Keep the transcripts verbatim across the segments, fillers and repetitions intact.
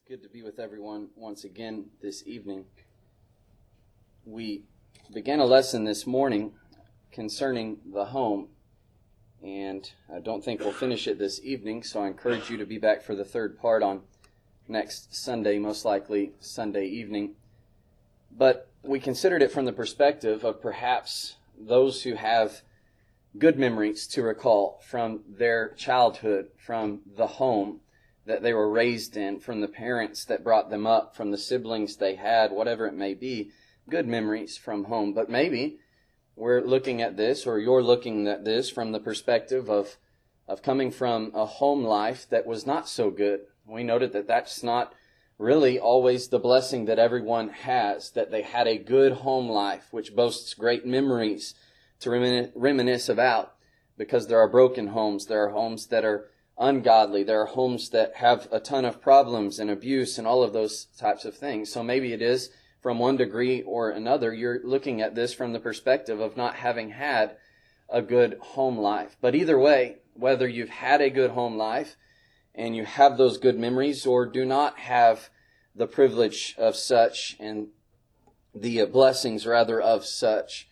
Good to be with everyone once again this evening. We began a lesson this morning concerning the home, and I don't think we'll finish it this evening, so I encourage you to be back for the third part on next Sunday, most likely Sunday evening. But we considered it from the perspective of perhaps those who have good memories to recall from their childhood, from the home that they were raised in, from the parents that brought them up, from the siblings they had, whatever it may be, good memories from home. But maybe we're looking at this, or you're looking at this from the perspective of, of coming from a home life that was not so good. We noted that that's not really always the blessing that everyone has, that they had a good home life, which boasts great memories to remin- reminisce about, because there are broken homes, there are homes that are ungodly. There are homes that have a ton of problems and abuse and all of those types of things. So maybe it is from one degree or another, you're looking at this from the perspective of not having had a good home life. But either way, whether you've had a good home life and you have those good memories or do not have the privilege of such and the blessings rather of such,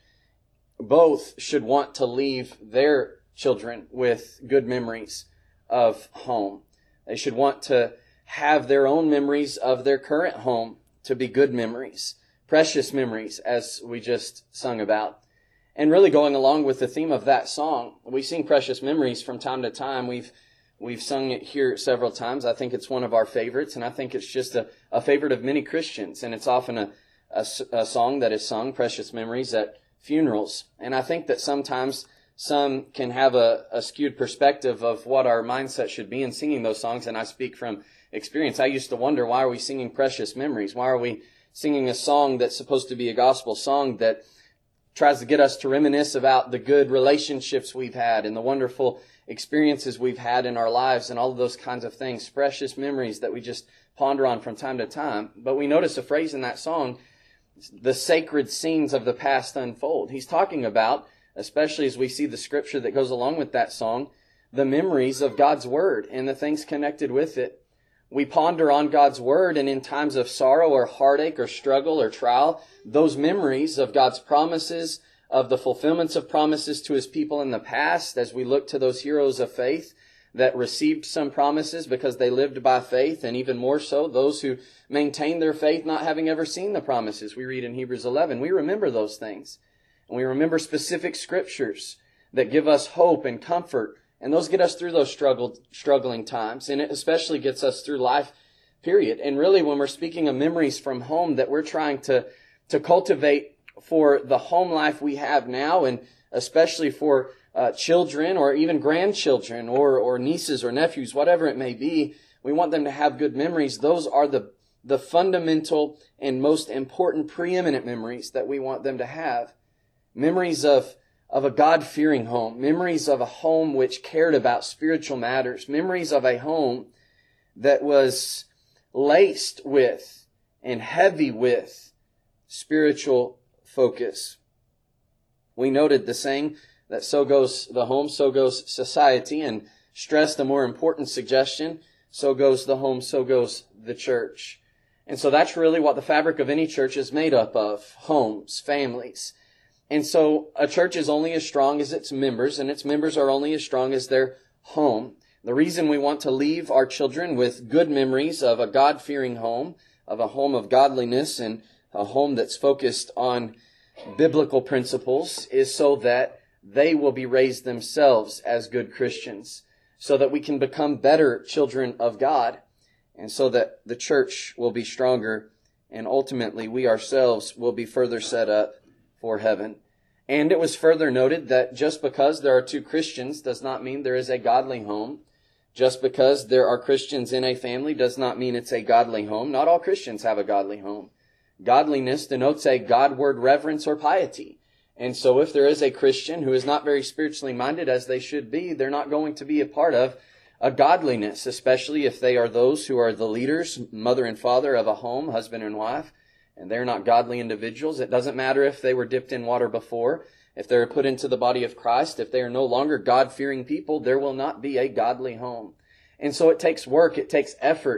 both should want to leave their children with good memories of home. They should want to have their own memories of their current home to be good memories, precious memories, as we just sung about. And really going along with the theme of that song, we sing Precious Memories from time to time. We've we've sung it here several times. I think it's one of our favorites, and I think it's just a, a favorite of many Christians. And it's often a, a, a song that is sung, Precious Memories, at funerals. And I think that sometimes some can have a, a skewed perspective of what our mindset should be in singing those songs, and I speak from experience. I used to wonder, why are we singing Precious Memories? Why are we singing a song that's supposed to be a gospel song that tries to get us to reminisce about the good relationships we've had and the wonderful experiences we've had in our lives and all of those kinds of things, precious memories that we just ponder on from time to time. But we notice a phrase in that song, the sacred scenes of the past unfold. He's talking about, especially as we see the scripture that goes along with that song, the memories of God's Word and the things connected with it. We ponder on God's Word, and in times of sorrow or heartache or struggle or trial, those memories of God's promises, of the fulfillments of promises to His people in the past, as we look to those heroes of faith that received some promises because they lived by faith, and even more so, those who maintained their faith not having ever seen the promises. We read in Hebrews eleven. We remember those things. And we remember specific scriptures that give us hope and comfort. And those get us through those struggled, struggling times. And it especially gets us through life, period. And really, when we're speaking of memories from home that we're trying to, to cultivate for the home life we have now, and especially for uh, children or even grandchildren or, or nieces or nephews, whatever it may be, we want them to have good memories. Those are the, the fundamental and most important preeminent memories that we want them to have. Memories of, of a God-fearing home. Memories of a home which cared about spiritual matters. Memories of a home that was laced with and heavy with spiritual focus. We noted the saying that so goes the home, so goes society, and stressed a more important suggestion, so goes the home, so goes the church. And so that's really what the fabric of any church is made up of. Homes, families. And so a church is only as strong as its members, and its members are only as strong as their home. The reason we want to leave our children with good memories of a God-fearing home, of a home of godliness, and a home that's focused on biblical principles, is so that they will be raised themselves as good Christians, so that we can become better children of God, and so that the church will be stronger, and ultimately we ourselves will be further set up for heaven. And it was further noted that just because there are two Christians does not mean there is a godly home. Just because there are Christians in a family does not mean it's a godly home. Not all Christians have a godly home. Godliness denotes a Godward reverence or piety. And so if there is a Christian who is not very spiritually minded as they should be, they're not going to be a part of a godliness, especially if they are those who are the leaders, mother and father of a home, husband and wife. And they're not godly individuals. It doesn't matter if they were dipped in water before, if they're put into the body of Christ, if they are no longer God-fearing people, there will not be a godly home. And so it takes work, it takes effort,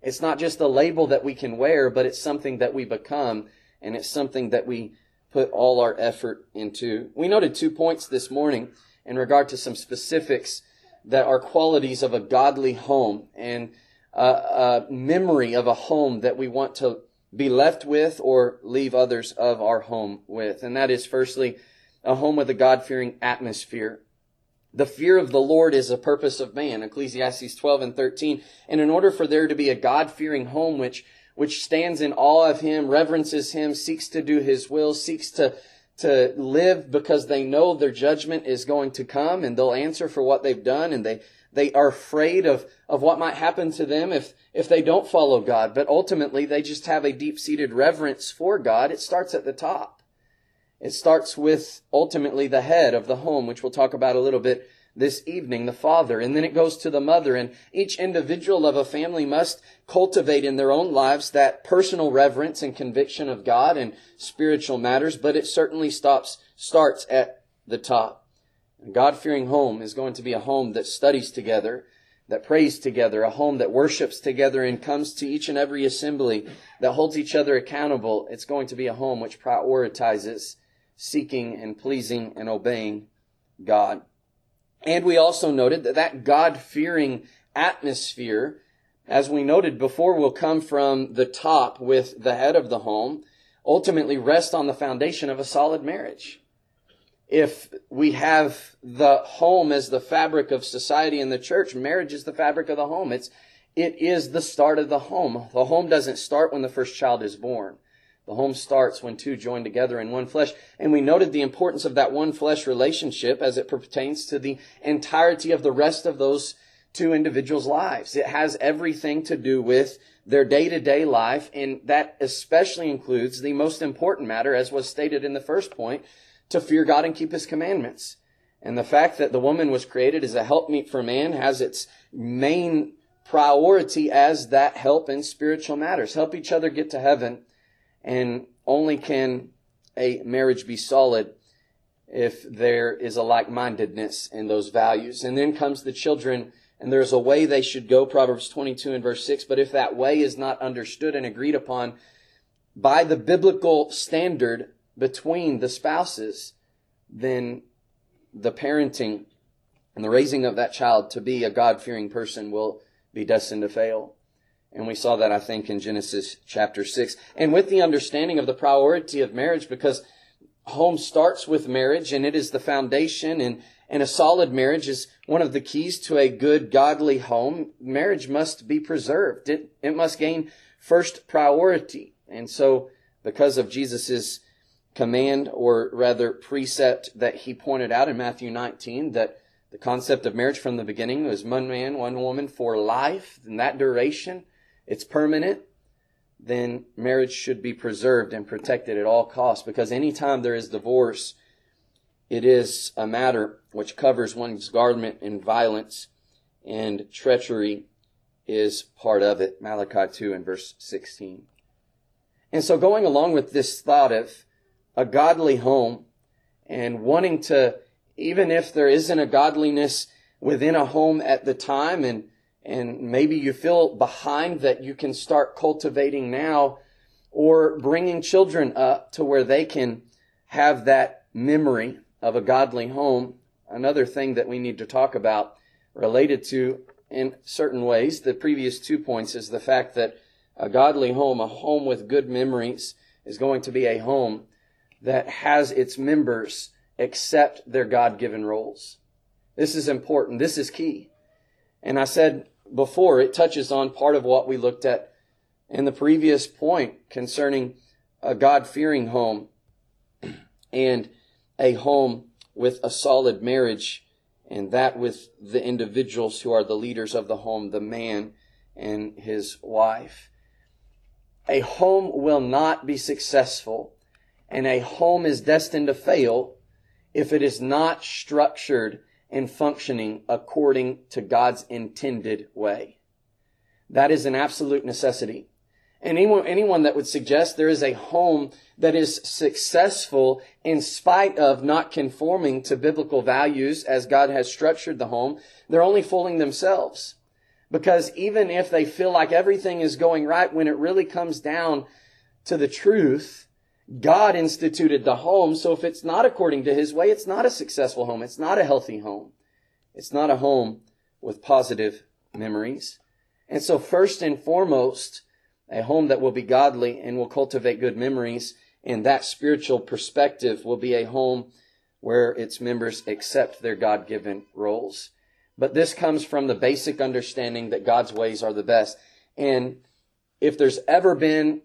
It's not just a label that we can wear, but it's something that we become, and it's something that we put all our effort into. We noted two points this morning in regard to some specifics that are qualities of a godly home and a, a memory of a home that we want to be left with or leave others of our home with. And that is, firstly, a home with a God-fearing atmosphere. The fear of the Lord is a purpose of man, Ecclesiastes twelve and thirteen. And in order for there to be a God-fearing home which which stands in awe of Him, reverences Him, seeks to do His will, seeks to, to live because they know their judgment is going to come and they'll answer for what they've done, and they, they are afraid of, of what might happen to them if, if they don't follow God. But ultimately, they just have a deep-seated reverence for God. It starts at the top. It starts with, ultimately, the head of the home, which we'll talk about a little bit this evening, the father. And then it goes to the mother. And each individual of a family must cultivate in their own lives that personal reverence and conviction of God and spiritual matters. But it certainly stops, starts at the top. A God-fearing home is going to be a home that studies together, that prays together, a home that worships together and comes to each and every assembly, that holds each other accountable. It's going to be a home which prioritizes seeking and pleasing and obeying God. And we also noted that that God-fearing atmosphere, as we noted before, will come from the top with the head of the home, ultimately rest on the foundation of a solid marriage. If we have the home as the fabric of society and the church, marriage is the fabric of the home. It's, it is the start of the home. The home doesn't start when the first child is born. The home starts when two join together in one flesh. And we noted the importance of that one flesh relationship as it pertains to the entirety of the rest of those two individuals' lives. It has everything to do with their day-to-day life, and that especially includes the most important matter, as was stated in the first point, to fear God and keep His commandments. And the fact that the woman was created as a helpmeet for man has its main priority as that help in spiritual matters. Help each other get to heaven. And only can a marriage be solid if there is a like-mindedness in those values. And then comes the children, and there's a way they should go, Proverbs twenty-two and verse six. But if that way is not understood and agreed upon by the biblical standard between the spouses, then the parenting and the raising of that child to be a God-fearing person will be destined to fail. And we saw that, I think, in Genesis chapter six. And with the understanding of the priority of marriage, because home starts with marriage and it is the foundation, and, and a solid marriage is one of the keys to a good, godly home. Marriage must be preserved. It, it must gain first priority. And so, because of Jesus' command, or rather precept that He pointed out in Matthew nineteen, that the concept of marriage from the beginning was one man, one woman for life, and that duration, it's permanent, then marriage should be preserved and protected at all costs. Because anytime there is divorce, it is a matter which covers one's garment in violence, and treachery is part of it. Malachi two and verse sixteen. And so going along with this thought of a godly home, and wanting to, even if there isn't a godliness within a home at the time, and And maybe you feel behind, that you can start cultivating now, or bringing children up to where they can have that memory of a godly home. Another thing that we need to talk about related to, in certain ways, the previous two points, is the fact that a godly home, a home with good memories, is going to be a home that has its members accept their God-given roles. This is important. This is key. And I said before, it touches on part of what we looked at in the previous point concerning a God-fearing home and a home with a solid marriage, and that with the individuals who are the leaders of the home, the man and his wife. A home will not be successful, and a home is destined to fail if it is not structured and functioning according to God's intended way. That is an absolute necessity. And anyone, anyone that would suggest there is a home that is successful in spite of not conforming to biblical values as God has structured the home, they're only fooling themselves. Because even if they feel like everything is going right, when it really comes down to the truth, God instituted the home. So if it's not according to His way, it's not a successful home. It's not a healthy home. It's not a home with positive memories. And so first and foremost, a home that will be godly and will cultivate good memories, and that spiritual perspective will be a home where its members accept their God-given roles. But this comes from the basic understanding that God's ways are the best. And if there's ever been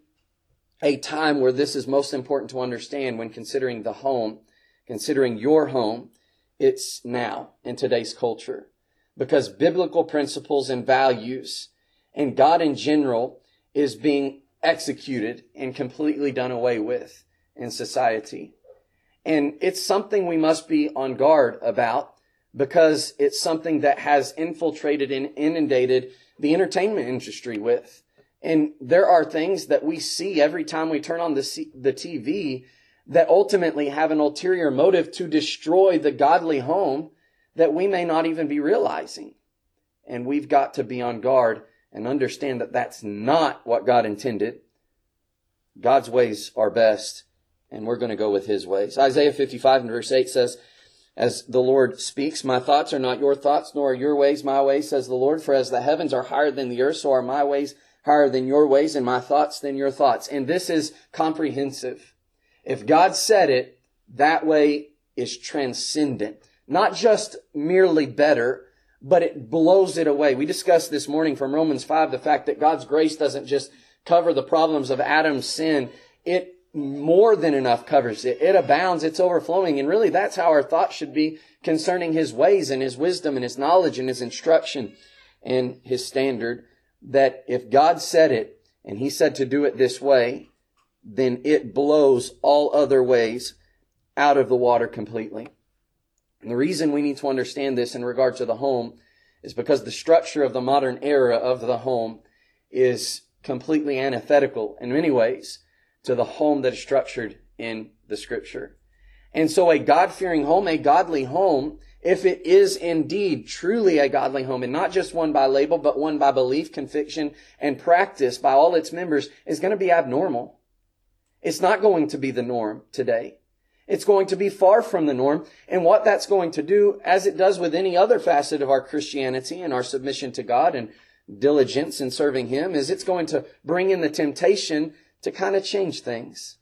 a time where this is most important to understand when considering the home, considering your home, it's now in today's culture. Because biblical principles and values and God in general is being executed and completely done away with in society. And it's something we must be on guard about, because it's something that has infiltrated and inundated the entertainment industry with. And there are things that we see every time we turn on the C- the T V that ultimately have an ulterior motive to destroy the godly home that we may not even be realizing. And we've got to be on guard and understand that that's not what God intended. God's ways are best, and we're going to go with His ways. Isaiah fifty-five and verse eight says, as the Lord speaks, my thoughts are not your thoughts, nor are your ways my ways, says the Lord. For as the heavens are higher than the earth, so are my ways higher than your ways, and my thoughts than your thoughts. And this is comprehensive. If God said it, that way is transcendent. Not just merely better, but it blows it away. We discussed this morning from Romans five, the fact that God's grace doesn't just cover the problems of Adam's sin. It more than enough covers it. It abounds. It's overflowing. And really, that's how our thoughts should be concerning His ways and His wisdom and His knowledge and His instruction and His standard. That if God said it and He said to do it this way, then it blows all other ways out of the water completely. And the reason we need to understand this in regard to the home is because the structure of the modern era of the home is completely antithetical in many ways to the home that is structured in the Scripture. And so a God-fearing home, a godly home, if it is indeed truly a godly home, and not just one by label, but one by belief, conviction, and practice by all its members, is going to be abnormal. It's not going to be the norm today. It's going to be far from the norm. And what that's going to do, as it does with any other facet of our Christianity and our submission to God and diligence in serving Him, is it's going to bring in the temptation to kind of change things.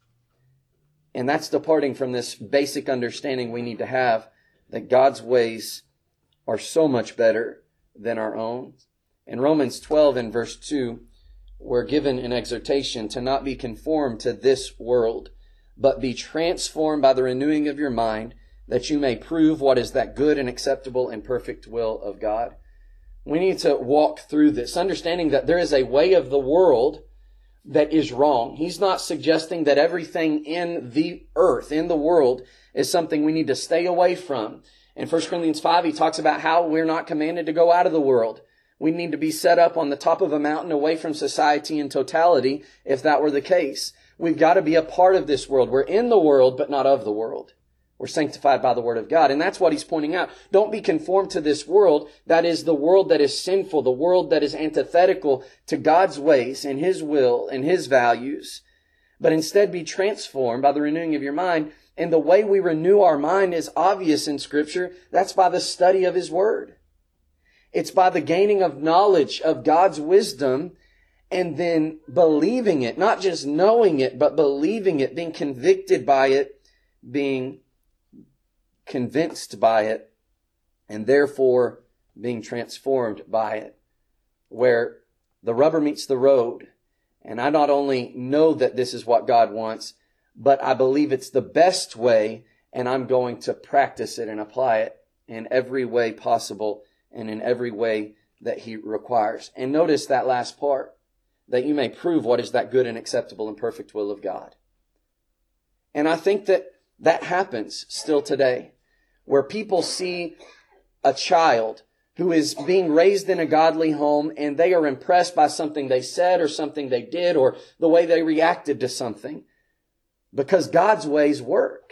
And that's departing from this basic understanding we need to have that God's ways are so much better than our own. In Romans twelve and verse two, we're given an exhortation to not be conformed to this world, but be transformed by the renewing of your mind, that you may prove what is that good and acceptable and perfect will of God. We need to walk through this, understanding that there is a way of the world that is wrong. He's not suggesting that everything in the earth, in the world, is something we need to stay away from. In First Corinthians five, he talks about how we're not commanded to go out of the world. We need to be set up on the top of a mountain away from society in totality, if that were the case. We've got to be a part of this world. We're in the world, but not of the world. We're sanctified by the Word of God. And that's what he's pointing out. Don't be conformed to this world. That is the world that is sinful, the world that is antithetical to God's ways and His will and His values. But instead be transformed by the renewing of your mind. And the way we renew our mind is obvious in Scripture. That's by the study of His Word. It's by the gaining of knowledge of God's wisdom and then believing it, not just knowing it, but believing it, being convicted by it, being convinced by it, and therefore being transformed by it, where the rubber meets the road. And I not only know that this is what God wants, but I believe it's the best way, and I'm going to practice it and apply it in every way possible and in every way that He requires. And notice that last part, that you may prove what is that good and acceptable and perfect will of God. And I think that that happens still today, where people see a child who is being raised in a godly home and they are impressed by something they said or something they did or the way they reacted to something, because God's ways work.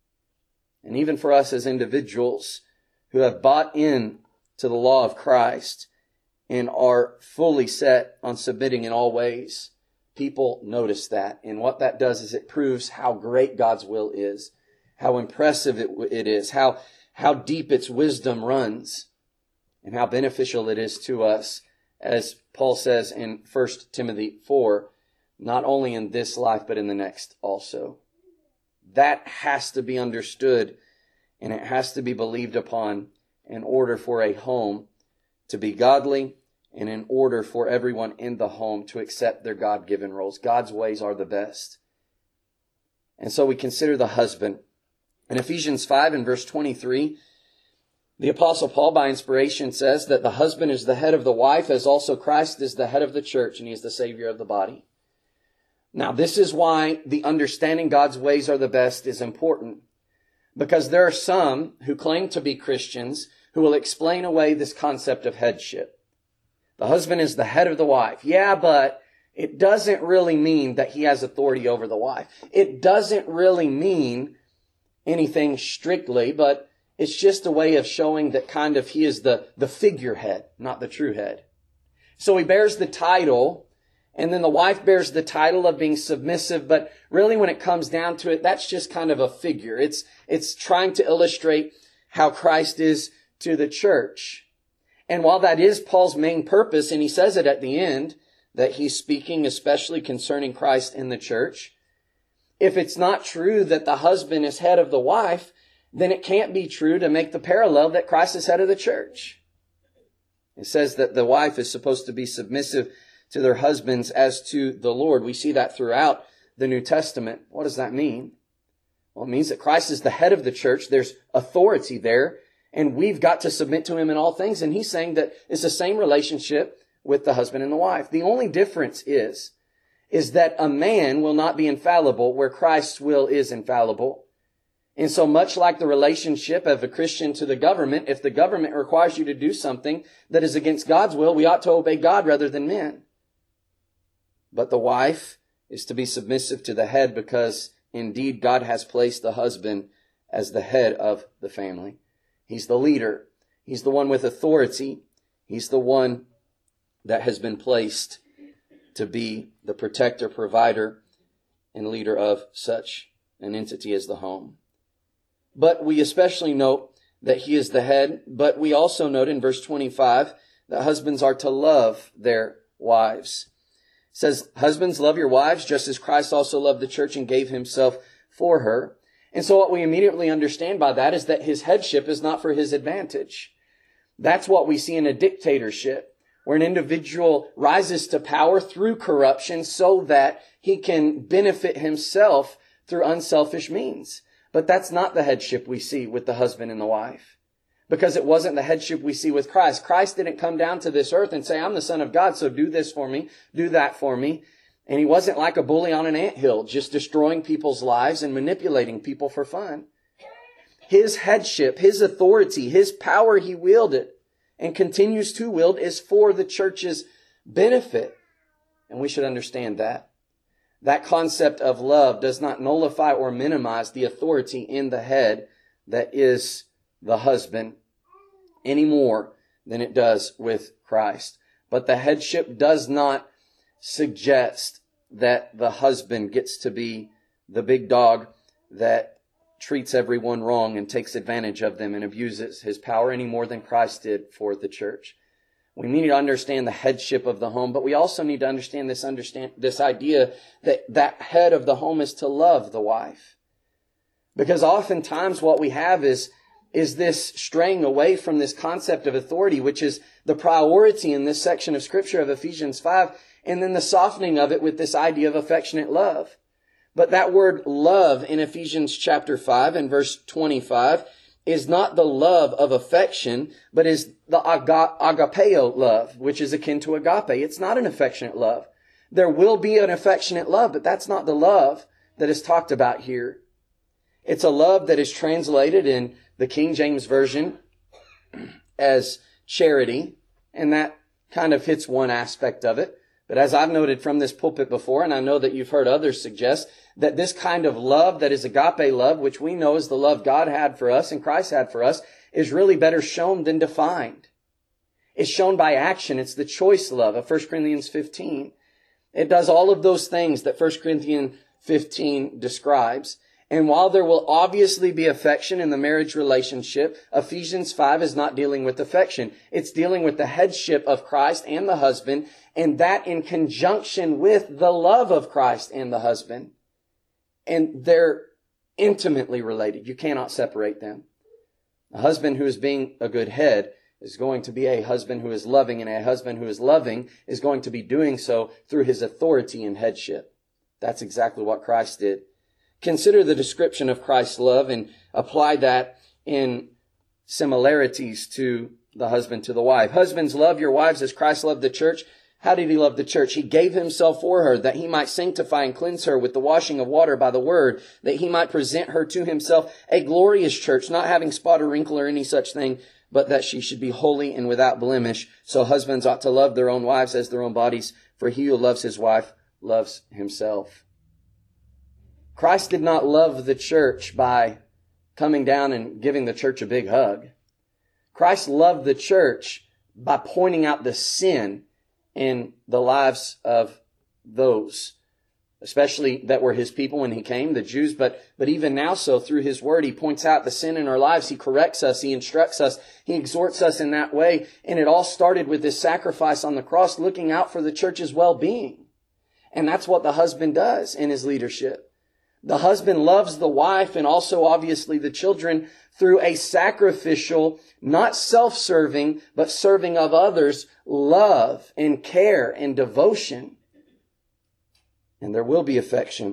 And even for us as individuals who have bought in to the law of Christ and are fully set on submitting in all ways, people notice that. And what that does is it proves how great God's will is, how impressive it, it is, how, how deep its wisdom runs, and how beneficial it is to us. As Paul says in First Timothy four, not only in this life, but in the next also. That has to be understood, and it has to be believed upon in order for a home to be godly, and in order for everyone in the home to accept their God-given roles. God's ways are the best. And so we consider the husband. In Ephesians five and verse twenty-three, the Apostle Paul, by inspiration, says that the husband is the head of the wife, as also Christ is the head of the church, and he is the Savior of the body. Now, this is why the understanding God's ways are the best is important. Because there are some who claim to be Christians who will explain away this concept of headship. The husband is the head of the wife. Yeah, but it doesn't really mean that he has authority over the wife. It doesn't really mean anything strictly, but it's just a way of showing that kind of he is the, the figurehead, not the true head. So he bears the title, and then the wife bears the title of being submissive, but really when it comes down to it, that's just kind of a figure. It's, it's trying to illustrate how Christ is to the church. And while that is Paul's main purpose, and he says it at the end, that he's speaking especially concerning Christ in the church, if it's not true that the husband is head of the wife, then it can't be true to make the parallel that Christ is head of the church. It says that the wife is supposed to be submissive to their husbands as to the Lord. We see that throughout the New Testament. What does that mean? Well, it means that Christ is the head of the church. There's authority there, and we've got to submit to him in all things. And he's saying that it's the same relationship with the husband and the wife. The only difference is, is that a man will not be infallible where Christ's will is infallible. And so much like the relationship of a Christian to the government, if the government requires you to do something that is against God's will, we ought to obey God rather than men. But the wife is to be submissive to the head because indeed God has placed the husband as the head of the family. He's the leader. He's the one with authority. He's the one that has been placed to be the protector, provider, and leader of such an entity as the home. But we especially note that he is the head, but we also note in verse twenty-five that husbands are to love their wives. It says, husbands, love your wives just as Christ also loved the church and gave himself for her. And so what we immediately understand by that is that his headship is not for his advantage. That's what we see in a dictatorship, where an individual rises to power through corruption so that he can benefit himself through unselfish means. But that's not the headship we see with the husband and the wife. Because it wasn't the headship we see with Christ. Christ didn't come down to this earth and say, I'm the Son of God, so do this for me, do that for me. And he wasn't like a bully on an anthill, just destroying people's lives and manipulating people for fun. His headship, his authority, his power he wielded and continues to wield is for the church's benefit. And we should understand that. That concept of love does not nullify or minimize the authority in the head that is the husband any more than it does with Christ. But the headship does not suggest that the husband gets to be the big dog that treats everyone wrong and takes advantage of them and abuses his power any more than Christ did for the church. We need to understand the headship of the home, but we also need to understand this understand this idea that that head of the home is to love the wife. Because oftentimes what we have is, is this straying away from this concept of authority, which is the priority in this section of Scripture of Ephesians five, and then the softening of it with this idea of affectionate love. But that word love in Ephesians chapter five and verse twenty-five is not the love of affection, but is the aga- agapeo love, which is akin to agape. It's not an affectionate love. There will be an affectionate love, but that's not the love that is talked about here. It's a love that is translated in the King James Version as charity, and that kind of hits one aspect of it. But as I've noted from this pulpit before, and I know that you've heard others suggest, that this kind of love that is agape love, which we know is the love God had for us and Christ had for us, is really better shown than defined. It's shown by action. It's the choice love of First Corinthians fifteen. It does all of those things that First Corinthians fifteen describes. And while there will obviously be affection in the marriage relationship, Ephesians five is not dealing with affection. It's dealing with the headship of Christ and the husband, and that in conjunction with the love of Christ and the husband. And they're intimately related. You cannot separate them. A husband who is being a good head is going to be a husband who is loving, and a husband who is loving is going to be doing so through his authority and headship. That's exactly what Christ did. Consider the description of Christ's love and apply that in similarities to the husband to the wife. Husbands, love your wives as Christ loved the church. How did he love the church? He gave himself for her, that he might sanctify and cleanse her with the washing of water by the word, that he might present her to himself a glorious church, not having spot or wrinkle or any such thing, but that she should be holy and without blemish. So husbands ought to love their own wives as their own bodies, for he who loves his wife loves himself. Christ did not love the church by coming down and giving the church a big hug. Christ loved the church by pointing out the sin in the lives of those, especially that were his people when he came, the Jews, but, but even now so through his word, he points out the sin in our lives. He corrects us. He instructs us. He exhorts us in that way. And it all started with this sacrifice on the cross, looking out for the church's well-being. And that's what the husband does in his leadership. The husband loves the wife and also obviously the children through a sacrificial, not self-serving, but serving of others, love and care and devotion. And there will be affection.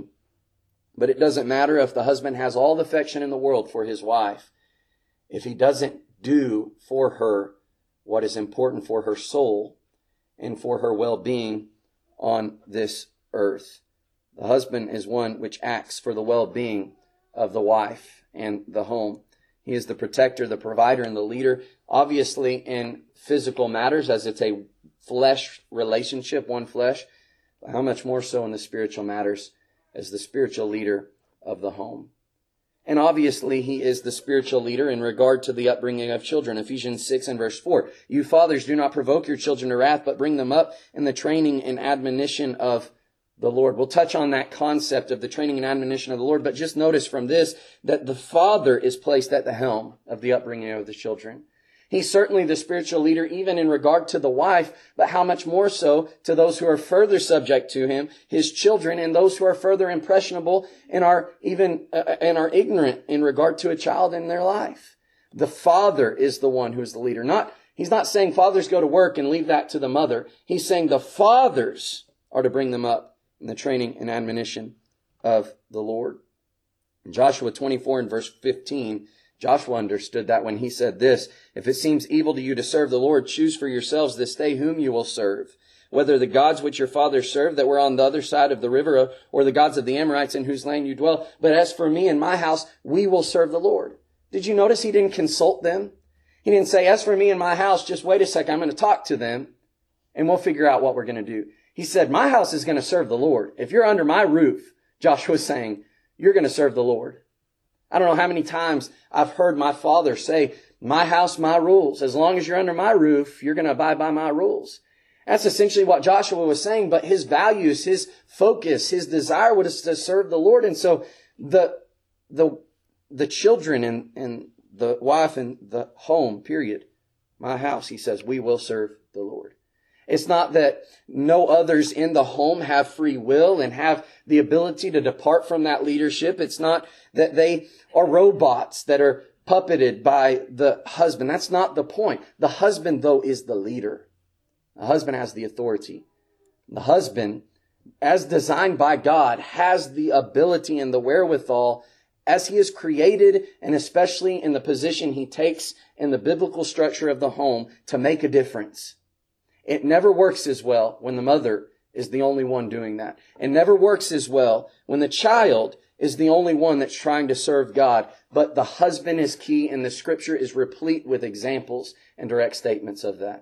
But it doesn't matter if the husband has all the affection in the world for his wife. If he doesn't do for her what is important for her soul and for her well-being on this earth. The husband is one which acts for the well-being of the wife and the home. He is the protector, the provider, and the leader. Obviously in physical matters, as it's a flesh relationship, one flesh. But how much more so in the spiritual matters as the spiritual leader of the home. And obviously he is the spiritual leader in regard to the upbringing of children. Ephesians six and verse four. You fathers, do not provoke your children to wrath, but bring them up in the training and admonition of the Lord. We'll touch on that concept of the training and admonition of the Lord, but just notice from this that the father is placed at the helm of the upbringing of the children. He's certainly the spiritual leader even in regard to the wife, but how much more so to those who are further subject to him, his children, and those who are further impressionable and are even uh, and are ignorant in regard to a child in their life. The father is the one who is the leader. Not he's not saying fathers go to work and leave that to the mother. He's saying the fathers are to bring them up in the training and admonition of the Lord. In Joshua twenty-four and verse fifteen, Joshua understood that when he said this, if it seems evil to you to serve the Lord, choose for yourselves this day whom you will serve, whether the gods which your fathers served that were on the other side of the river, or the gods of the Amorites in whose land you dwell. But as for me and my house, we will serve the Lord. Did you notice he didn't consult them? He didn't say, as for me and my house, just wait a second, I'm going to talk to them and we'll figure out what we're going to do. He said, my house is going to serve the Lord. If you're under my roof, Joshua's saying, you're going to serve the Lord. I don't know how many times I've heard my father say, my house, my rules. As long as you're under my roof, you're going to abide by my rules. That's essentially what Joshua was saying, but his values, his focus, his desire was to serve the Lord. And so the, the, the children and, and the wife and the home, period, my house, he says, we will serve the Lord. It's not that no others in the home have free will and have the ability to depart from that leadership. It's not that they are robots that are puppeted by the husband. That's not the point. The husband, though, is the leader. The husband has the authority. The husband, as designed by God, has the ability and the wherewithal as he is created, and especially in the position he takes in the biblical structure of the home, to make a difference. It never works as well when the mother is the only one doing that. It never works as well when the child is the only one that's trying to serve God. But the husband is key, and the scripture is replete with examples and direct statements of that.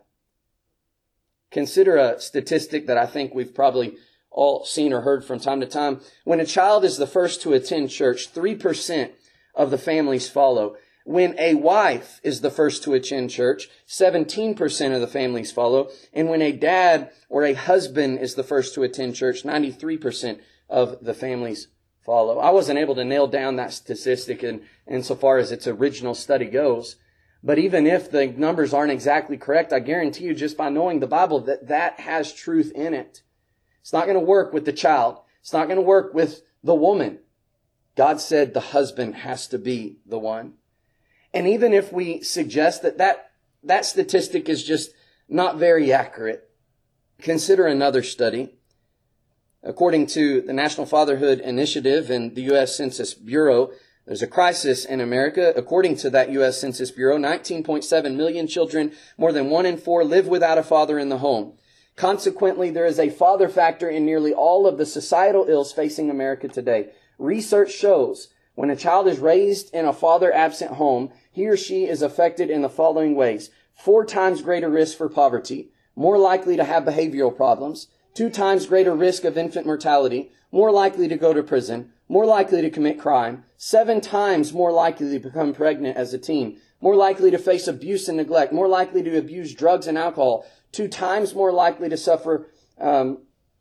Consider a statistic that I think we've probably all seen or heard from time to time. When a child is the first to attend church, three percent of the families follow. When a wife is the first to attend church, seventeen percent of the families follow. And when a dad or a husband is the first to attend church, ninety-three percent of the families follow. I wasn't able to nail down that statistic in, insofar as its original study goes. But even if the numbers aren't exactly correct, I guarantee you just by knowing the Bible that that has truth in it. It's not going to work with the child. It's not going to work with the woman. God said the husband has to be the one. And even if we suggest that that, that statistic is just not very accurate, consider another study. According to the National Fatherhood Initiative and the U S Census Bureau, there's a crisis in America. According to that U S Census Bureau, nineteen point seven million children, more than one in four, live without a father in the home. Consequently, there is a father factor in nearly all of the societal ills facing America today. Research shows when a child is raised in a father-absent home, he or she is affected in the following ways. Four times greater risk for poverty, more likely to have behavioral problems, two times greater risk of infant mortality, more likely to go to prison, more likely to commit crime, seven times more likely to become pregnant as a teen, more likely to face abuse and neglect, more likely to abuse drugs and alcohol, two times more likely to suffer um,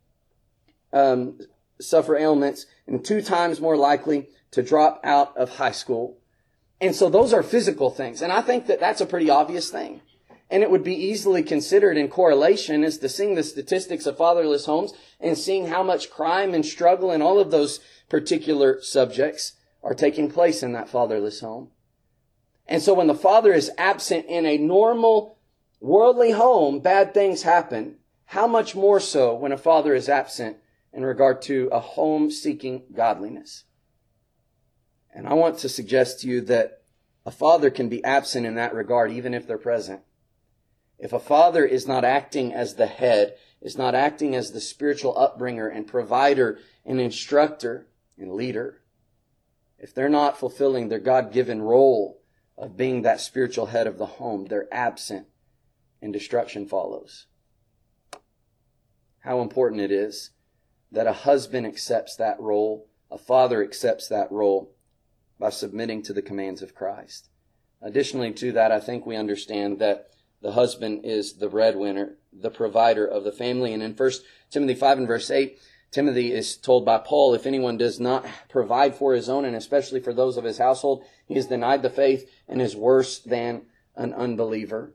um, suffer ailments, and two times more likely to drop out of high school. And so those are physical things. And I think that that's a pretty obvious thing. And it would be easily considered in correlation as to seeing the statistics of fatherless homes and seeing how much crime and struggle and all of those particular subjects are taking place in that fatherless home. And so when the father is absent in a normal worldly home, bad things happen. How much more so when a father is absent in regard to a home seeking godliness? And I want to suggest to you that a father can be absent in that regard even if they're present. If a father is not acting as the head, is not acting as the spiritual upbringer and provider and instructor and leader, if they're not fulfilling their God-given role of being that spiritual head of the home, they're absent and destruction follows. How important it is that a husband accepts that role, a father accepts that role by submitting to the commands of Christ. Additionally to that, I think we understand that the husband is the breadwinner, the provider of the family. And in First Timothy five and verse eight, Timothy is told by Paul, if anyone does not provide for his own, and especially for those of his household, he is denied the faith and is worse than an unbeliever.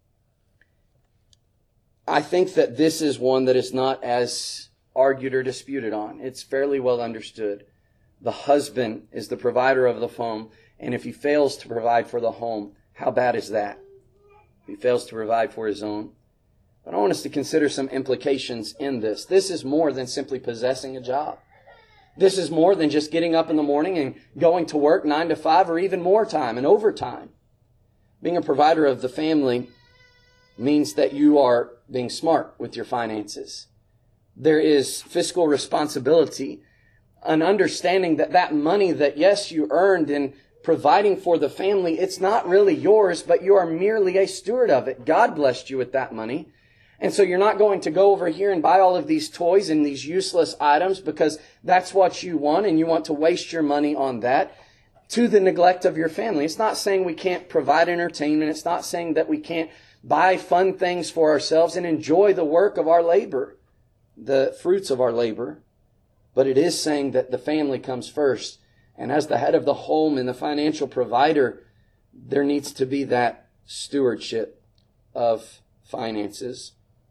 I think that this is one that is not as argued or disputed on. It's fairly well understood. The husband is the provider of the home, and if he fails to provide for the home, how bad is that? If he fails to provide for his own. But I want us to consider some implications in this. This is more than simply possessing a job. This is more than just getting up in the morning and going to work nine to five or even more time and overtime. Being a provider of the family means that you are being smart with your finances. There is fiscal responsibility, an understanding that that money that, yes, you earned in providing for the family, it's not really yours, but you are merely a steward of it. God blessed you with that money. And so you're not going to go over here and buy all of these toys and these useless items because that's what you want and you want to waste your money on that to the neglect of your family. It's not saying we can't provide entertainment. It's not saying that we can't buy fun things for ourselves and enjoy the work of our labor, the fruits of our labor. But it is saying that the family comes first. And as the head of the home and the financial provider, there needs to be that stewardship of finances.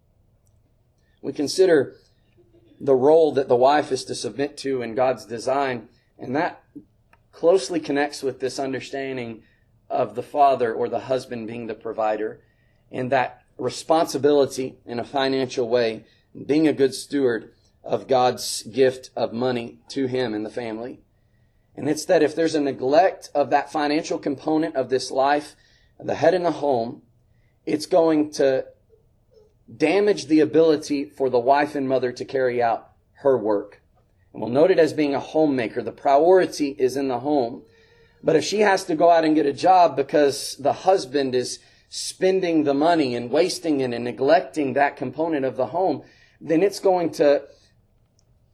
We consider the role that the wife is to submit to in God's design, and that closely connects with this understanding of the father or the husband being the provider, and that responsibility in a financial way, being a good steward of God's gift of money to him and the family. And it's that if there's a neglect of that financial component of this life, the head in the home, it's going to damage the ability for the wife and mother to carry out her work. And we'll note it as being a homemaker. The priority is in the home. But if she has to go out and get a job because the husband is spending the money and wasting it and neglecting that component of the home, then it's going to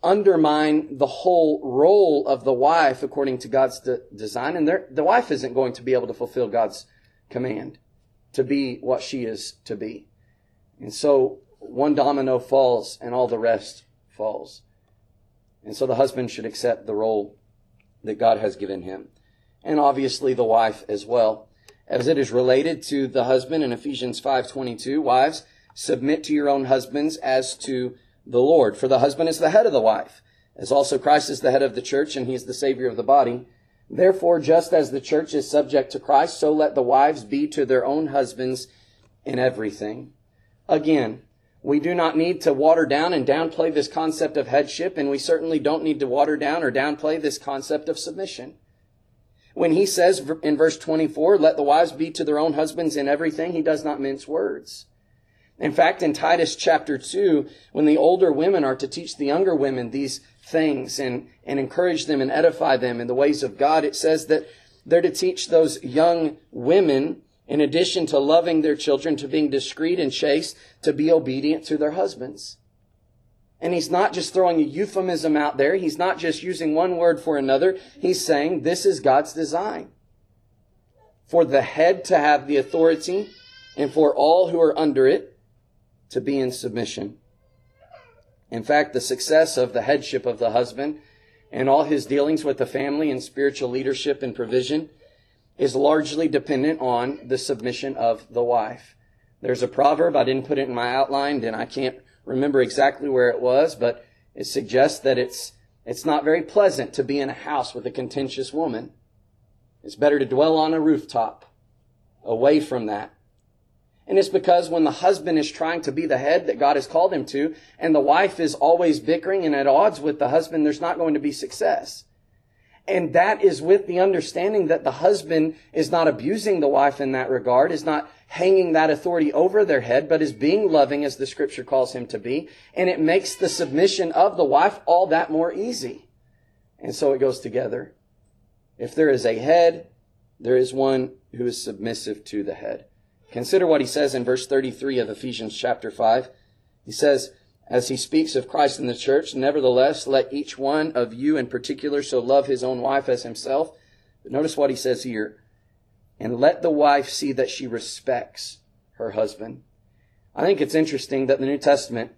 undermine the whole role of the wife according to God's de- design. And the wife isn't going to be able to fulfill God's command to be what she is to be. And so one domino falls and all the rest falls. And so the husband should accept the role that God has given him. And obviously the wife as well. As it is related to the husband in Ephesians five twenty-two, wives, submit to your own husbands as to the Lord. For the husband is the head of the wife, as also Christ is the head of the church, and he is the Savior of the body. Therefore, just as the church is subject to Christ, so let the wives be to their own husbands in everything. Again, we do not need to water down and downplay this concept of headship, and we certainly don't need to water down or downplay this concept of submission. When he says in verse twenty-four, let the wives be to their own husbands in everything, he does not mince words. In fact, in Titus chapter two, when the older women are to teach the younger women these things and, and encourage them and edify them in the ways of God, it says that they're to teach those young women, in addition to loving their children, to being discreet and chaste, to be obedient to their husbands. And he's not just throwing a euphemism out there. He's not just using one word for another. He's saying this is God's design. For the head to have the authority and for all who are under it to be in submission. In fact, the success of the headship of the husband and all his dealings with the family and spiritual leadership and provision is largely dependent on the submission of the wife. There's a proverb, I didn't put it in my outline, and I can't remember exactly where it was, but it suggests that it's it's not very pleasant to be in a house with a contentious woman. It's better to dwell on a rooftop, away from that. And it's because when the husband is trying to be the head that God has called him to, and the wife is always bickering and at odds with the husband, there's not going to be success. And that is with the understanding that the husband is not abusing the wife in that regard, is not hanging that authority over their head, but is being loving as the scripture calls him to be. And it makes the submission of the wife all that more easy. And so it goes together. If there is a head, there is one who is submissive to the head. Consider what he says in verse thirty-three of Ephesians chapter five. He says, as he speaks of Christ and the church, nevertheless, let each one of you in particular so love his own wife as himself. But notice what he says here. And let the wife see that she respects her husband. I think it's interesting that the New Testament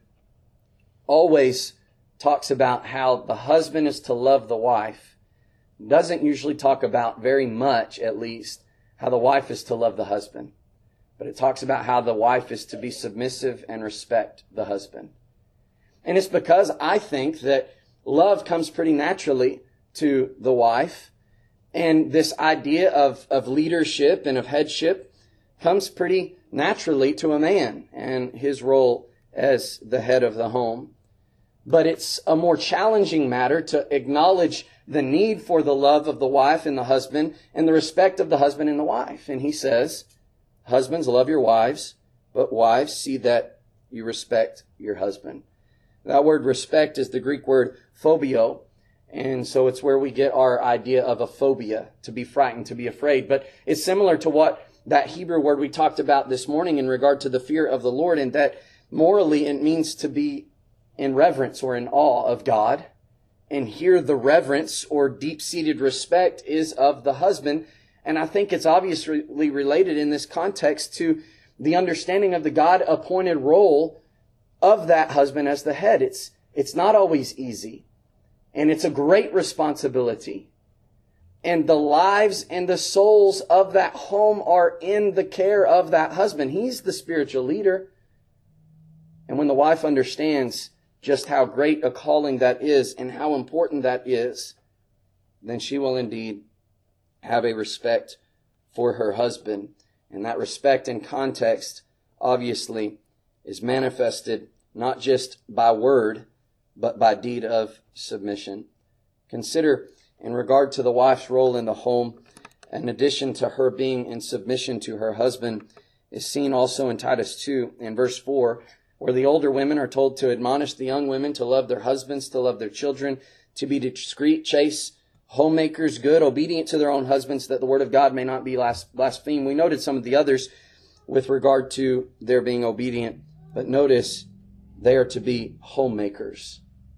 always talks about how the husband is to love the wife. It doesn't usually talk about very much, at least, how the wife is to love the husband. But it talks about how the wife is to be submissive and respect the husband. And it's because I think that love comes pretty naturally to the wife. And this idea of, of leadership and of headship comes pretty naturally to a man and his role as the head of the home. But it's a more challenging matter to acknowledge the need for the love of the wife and the husband and the respect of the husband and the wife. And he says, husbands, love your wives, but wives, see that you respect your husband. That word respect is the Greek word phobio. And so it's where we get our idea of a phobia, to be frightened, to be afraid. But it's similar to what that Hebrew word we talked about this morning in regard to the fear of the Lord, and that morally it means to be in reverence or in awe of God. And here the reverence or deep-seated respect is of the husband. And I think it's obviously related in this context to the understanding of the God-appointed role of that husband as the head. It's, it's not always easy. And it's a great responsibility. And the lives and the souls of that home are in the care of that husband. He's the spiritual leader. And when the wife understands just how great a calling that is and how important that is, then she will indeed have a respect for her husband. And that respect and context, obviously, is manifested not just by word, but by deed of submission. Consider, in regard to the wife's role in the home, in addition to her being in submission to her husband, is seen also in Titus two, in verse four, where the older women are told to admonish the young women to love their husbands, to love their children, to be discreet, chaste, homemakers, good, obedient to their own husbands, that the word of God may not be blasphemed. We noted some of the others with regard to their being obedient, but notice they are to be homemakers.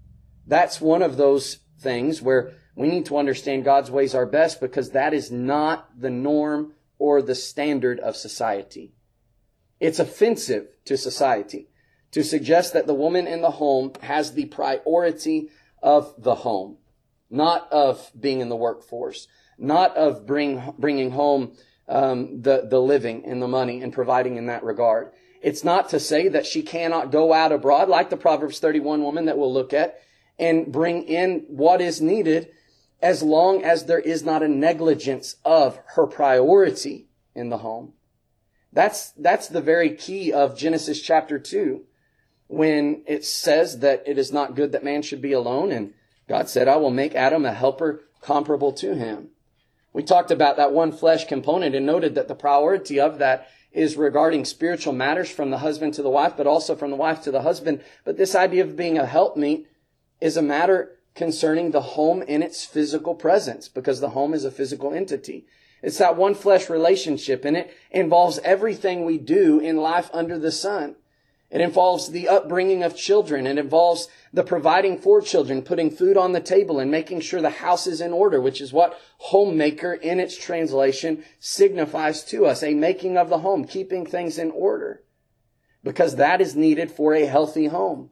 That's one of those things where we need to understand God's ways are best, because that is not the norm or the standard of society. It's offensive to society to suggest that the woman in the home has the priority of the home, not of being in the workforce, not of bring, bringing home um, the, the living and the money and providing in that regard. It's not to say that she cannot go out abroad, like the Proverbs thirty-one woman that we'll look at, and bring in what is needed, as long as there is not a negligence of her priority in the home. That's, that's the very key of Genesis chapter two, when it says that it is not good that man should be alone, and God said, I will make Adam a helper comparable to him. We talked about that one flesh component and noted that the priority of that is regarding spiritual matters from the husband to the wife, but also from the wife to the husband. But this idea of being a helpmeet is a matter concerning the home in its physical presence, because the home is a physical entity. It's that one flesh relationship, and it involves everything we do in life under the sun. It involves the upbringing of children. It involves the providing for children, putting food on the table, and making sure the house is in order, which is what homemaker in its translation signifies to us, a making of the home, keeping things in order, because that is needed for a healthy home.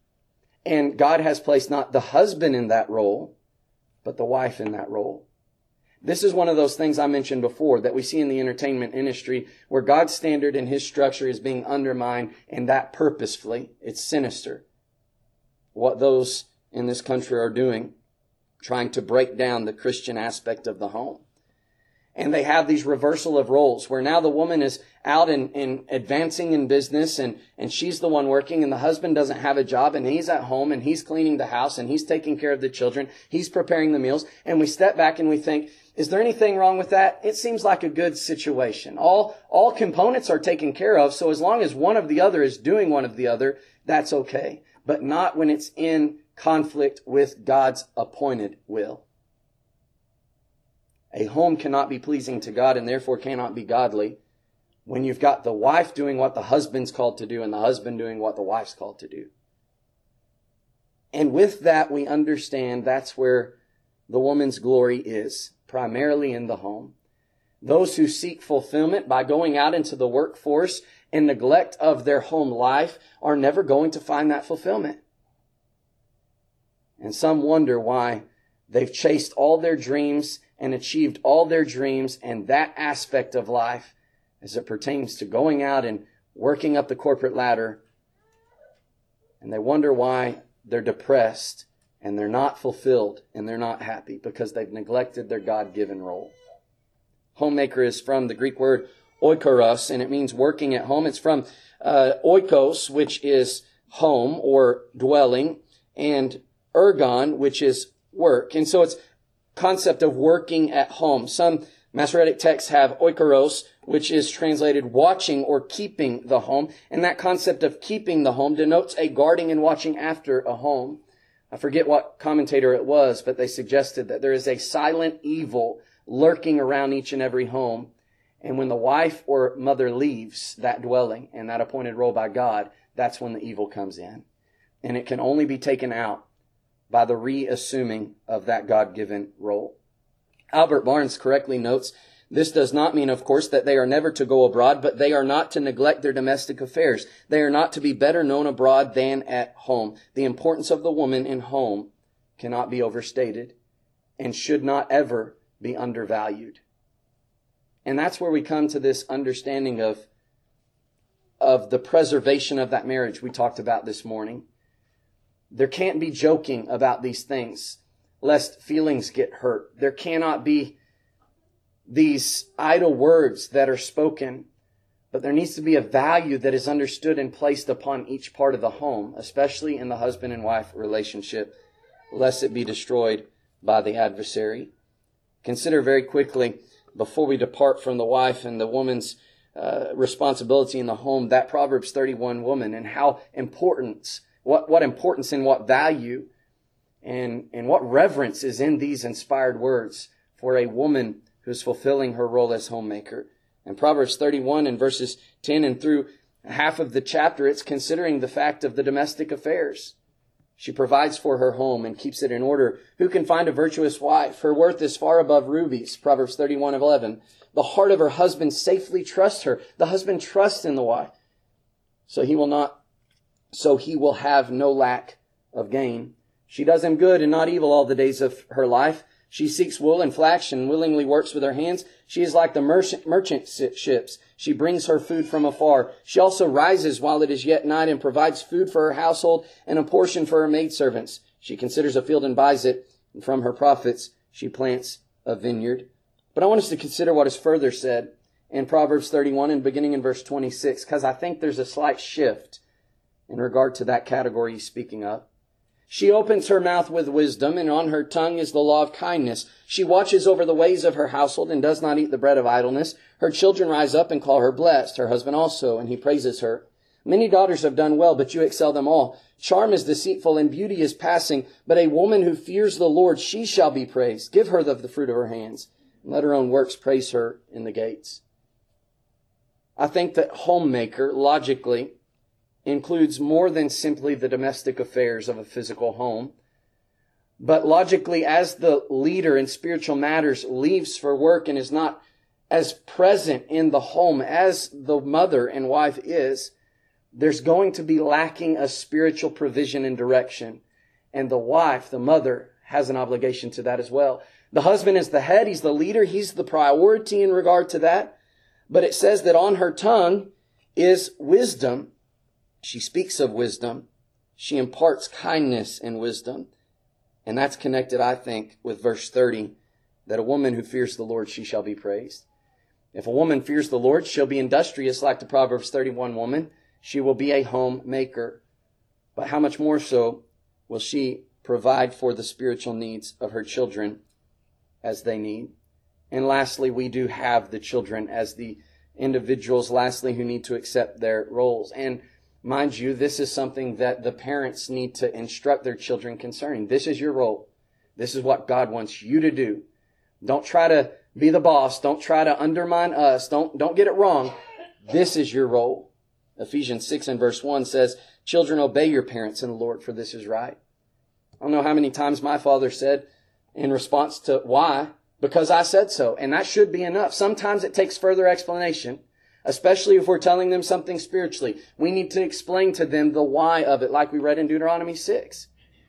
And God has placed not the husband in that role, but the wife in that role. This is one of those things I mentioned before that we see in the entertainment industry, where God's standard and His structure is being undermined, and that purposefully. It's sinister what those in this country are doing, trying to break down the Christian aspect of the home. And they have these reversal of roles, where now the woman is out and, and advancing in business, and, and she's the one working, and the husband doesn't have a job, and he's at home, and he's cleaning the house, and he's taking care of the children, he's preparing the meals. And we step back and we think, is there anything wrong with that? It seems like a good situation. All, all components are taken care of, so as long as one of the other is doing one of the other, that's okay. But not when it's in conflict with God's appointed will. A home cannot be pleasing to God, and therefore cannot be godly, when you've got the wife doing what the husband's called to do and the husband doing what the wife's called to do. And with that, we understand that's where the woman's glory is, primarily in the home. Those who seek fulfillment by going out into the workforce and neglect of their home life are never going to find that fulfillment. And some wonder why they've chased all their dreams and achieved all their dreams and that aspect of life as it pertains to going out and working up the corporate ladder. And they wonder why they're depressed and they're not fulfilled and they're not happy, because they've neglected their God-given role. Homemaker is from the Greek word oikoros, and it means working at home. It's from uh, oikos, which is home or dwelling, and ergon, which is work. And so it's concept of working at home. Some Masoretic texts have oikoros, which is translated watching or keeping the home. And that concept of keeping the home denotes a guarding and watching after a home. I forget what commentator it was, but they suggested that there is a silent evil lurking around each and every home. And when the wife or mother leaves that dwelling and that appointed role by God, that's when the evil comes in. And it can only be taken out by the reassuming of that God-given role. Albert Barnes correctly notes, this does not mean, of course, that they are never to go abroad, but they are not to neglect their domestic affairs. They are not to be better known abroad than at home. The importance of the woman in home cannot be overstated and should not ever be undervalued. And that's where we come to this understanding of, of the preservation of that marriage we talked about this morning. There can't be joking about these things, lest feelings get hurt. There cannot be these idle words that are spoken, but there needs to be a value that is understood and placed upon each part of the home, especially in the husband and wife relationship, lest it be destroyed by the adversary. Consider very quickly, before we depart from the wife and the woman's uh, responsibility in the home, that Proverbs thirty-one woman, and how important, what, what importance and what value and, and what reverence is in these inspired words for a woman who's fulfilling her role as homemaker. In Proverbs thirty-one and verses ten and through half of the chapter, it's considering the fact of the domestic affairs. She provides for her home and keeps it in order. Who can find a virtuous wife? Her worth is far above rubies. Proverbs thirty-one eleven. The heart of her husband safely trusts her. The husband trusts in the wife. So he will not, so he will have no lack of gain. She does him good and not evil all the days of her life. She seeks wool and flax and willingly works with her hands. She is like the merchant, merchant ships. She brings her food from afar. She also rises while it is yet night and provides food for her household and a portion for her maidservants. She considers a field and buys it, and from her profits she plants a vineyard. But I want us to consider what is further said in Proverbs thirty-one and beginning in verse twenty-six, because I think there's a slight shift in regard to that category he's speaking of. She opens her mouth with wisdom, and on her tongue is the law of kindness. She watches over the ways of her household and does not eat the bread of idleness. Her children rise up and call her blessed, her husband also, and he praises her. Many daughters have done well, but you excel them all. Charm is deceitful and beauty is passing, but a woman who fears the Lord, she shall be praised. Give her of the fruit of her hands, and let her own works praise her in the gates. I think that homemaker, logically, includes more than simply the domestic affairs of a physical home. But logically, as the leader in spiritual matters leaves for work and is not as present in the home as the mother and wife is, there's going to be lacking a spiritual provision and direction. And the wife, the mother, has an obligation to that as well. The husband is the head, he's the leader, he's the priority in regard to that. But it says that on her tongue is wisdom. She speaks of wisdom. She imparts kindness and wisdom. And that's connected, I think, with verse thirty, that a woman who fears the Lord, she shall be praised. If a woman fears the Lord, she'll be industrious like the Proverbs thirty-one woman. She will be a homemaker. But how much more so will she provide for the spiritual needs of her children as they need? And lastly, we do have the children as the individuals, lastly, who need to accept their roles. And mind you, this is something that the parents need to instruct their children concerning. This is your role. This is what God wants you to do. Don't try to be the boss. Don't try to undermine us. Don't, don't get it wrong. This is your role. Ephesians six and verse one says, children, obey your parents in the Lord, for this is right. I don't know how many times my father said in response to why, because I said so. And that should be enough. Sometimes it takes further explanation. Especially if we're telling them something spiritually. We need to explain to them the why of it, like we read in Deuteronomy six.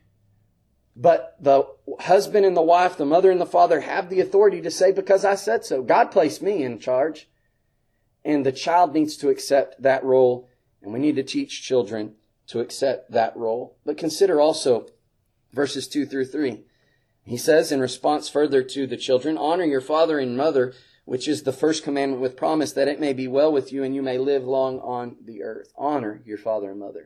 But the husband and the wife, the mother and the father have the authority to say, because I said so. God placed me in charge. And the child needs to accept that role. And we need to teach children to accept that role. But consider also verses two through three. He says in response further to the children, honor your father and mother, which is the first commandment with promise, that it may be well with you and you may live long on the earth. Honor your father and mother.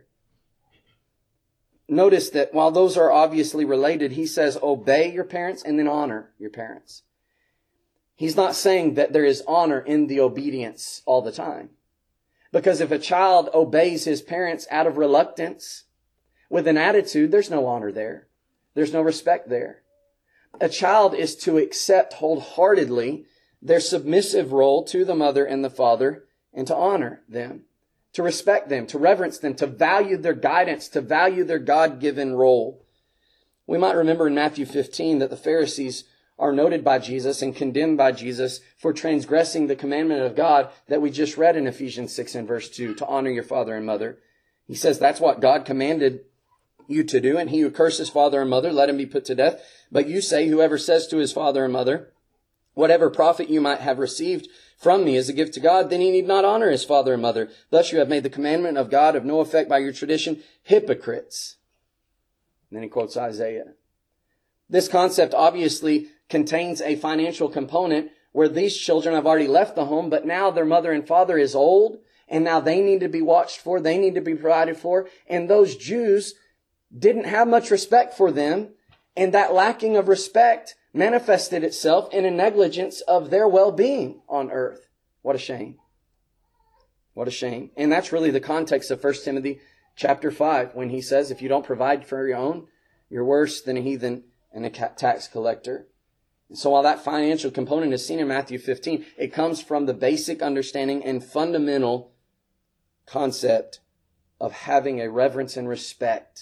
Notice that while those are obviously related, he says obey your parents and then honor your parents. He's not saying that there is honor in the obedience all the time. Because if a child obeys his parents out of reluctance, with an attitude, there's no honor there. There's no respect there. A child is to accept wholeheartedly their submissive role to the mother and the father, and to honor them, to respect them, to reverence them, to value their guidance, to value their God-given role. We might remember in Matthew fifteen that the Pharisees are noted by Jesus and condemned by Jesus for transgressing the commandment of God that we just read in Ephesians six and verse two, to honor your father and mother. He says that's what God commanded you to do, and he who curses father and mother, let him be put to death. But you say, whoever says to his father and mother, whatever profit you might have received from me as a gift to God, then he need not honor his father and mother. Thus you have made the commandment of God of no effect by your tradition. Hypocrites. And then he quotes Isaiah. This concept obviously contains a financial component where these children have already left the home, but now their mother and father is old, and now they need to be watched for, they need to be provided for. And those Jews didn't have much respect for them, and that lacking of respect manifested itself in a negligence of their well-being on earth. What a shame. What a shame. And that's really the context of First Timothy chapter five, when he says, if you don't provide for your own, you're worse than a heathen and a tax collector. And so while that financial component is seen in Matthew fifteen, it comes from the basic understanding and fundamental concept of having a reverence and respect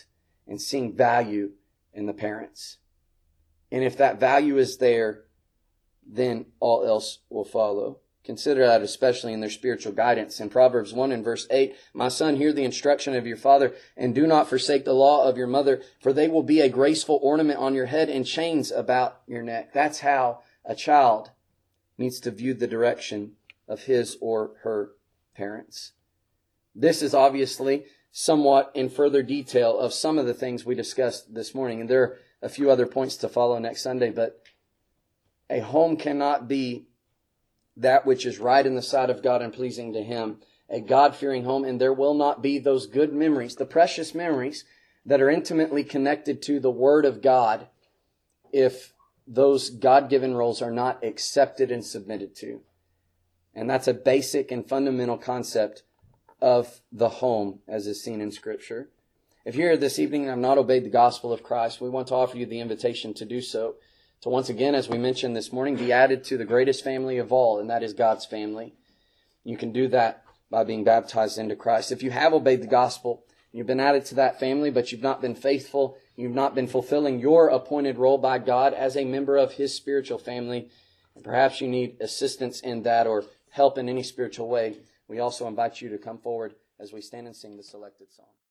and seeing value in the parents. And if that value is there, then all else will follow. Consider that especially in their spiritual guidance. In Proverbs one and verse eight, "My son, hear the instruction of your father, and do not forsake the law of your mother, for they will be a graceful ornament on your head and chains about your neck." That's how a child needs to view the direction of his or her parents. This is obviously somewhat in further detail of some of the things we discussed this morning. And there are a few other points to follow next Sunday, but a home cannot be that which is right in the sight of God and pleasing to Him, a God-fearing home, and there will not be those good memories, the precious memories that are intimately connected to the Word of God, if those God-given roles are not accepted and submitted to. And that's a basic and fundamental concept of the home as is seen in Scripture. If you're here this evening and have not obeyed the gospel of Christ, we want to offer you the invitation to do so. To once again, as we mentioned this morning, be added to the greatest family of all, and that is God's family. You can do that by being baptized into Christ. If you have obeyed the gospel, you've been added to that family, but you've not been faithful, you've not been fulfilling your appointed role by God as a member of His spiritual family, and perhaps you need assistance in that or help in any spiritual way, we also invite you to come forward as we stand and sing the selected song.